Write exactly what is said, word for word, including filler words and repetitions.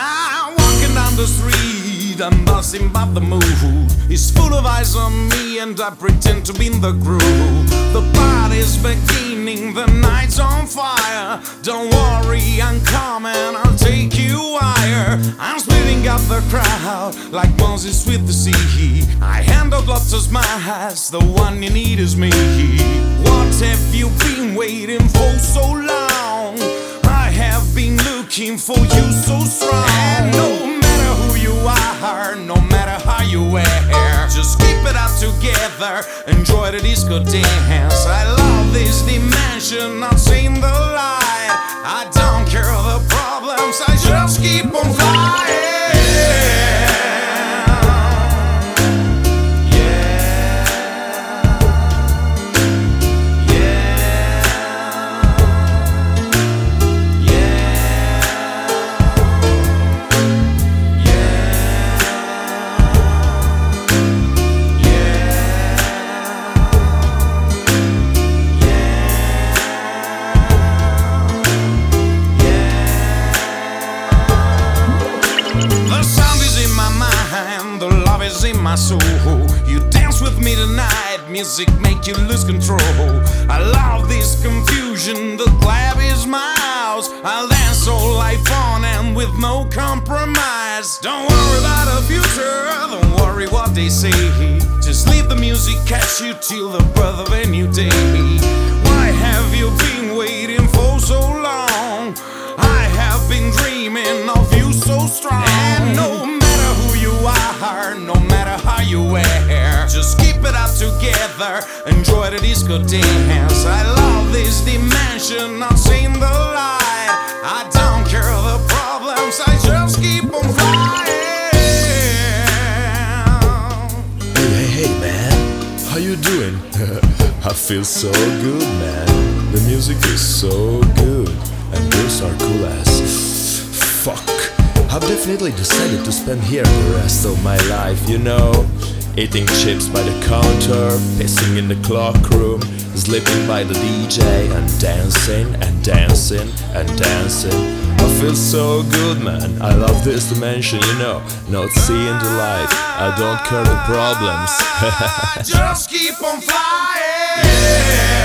I'm walking down the street, I'm buzzing by the mood. It's full of eyes on me and I pretend to be in the groove. The party's beginning, the night's on fire. Don't worry, I'm coming, I'll take you higher. I'm splitting up the crowd like Moses with the sea. I hand out lots of smiles, the one you need is me. What have you been waiting for so long? I have been looking for you so strong. And no matter who you are, no matter how you wear, just keep it up together, enjoy the disco dance. I love this dimension, not seeing the light. I don't care the problems, I just keep on flying. In my soul, you dance with me tonight. Music make you lose control. I love this confusion. The club is my house. I'll dance all life on and with no compromise. Don't worry about the future. Don't worry what they say. Just leave the music catch you till the birth of a new day. Why have you been waiting for so long? I have been dreaming of you so strong. And no matter who you are, no matter how you wear, just keep it up together, enjoy the disco dance. I love this dimension, not seeing the light. I don't care the problems, I just keep on flying. Hey, hey, hey, man, how you doing? I feel so good, man. The music is so good, and girls are cool as fuck. I've definitely decided to spend here the rest of my life, you know. Eating chips by the counter, pissing in the cloakroom, sleeping by the D J, and dancing and dancing and dancing. I feel so good, man. I love this dimension, you know. Not seeing the light, I don't care the problems. Just keep on flying. Yeah.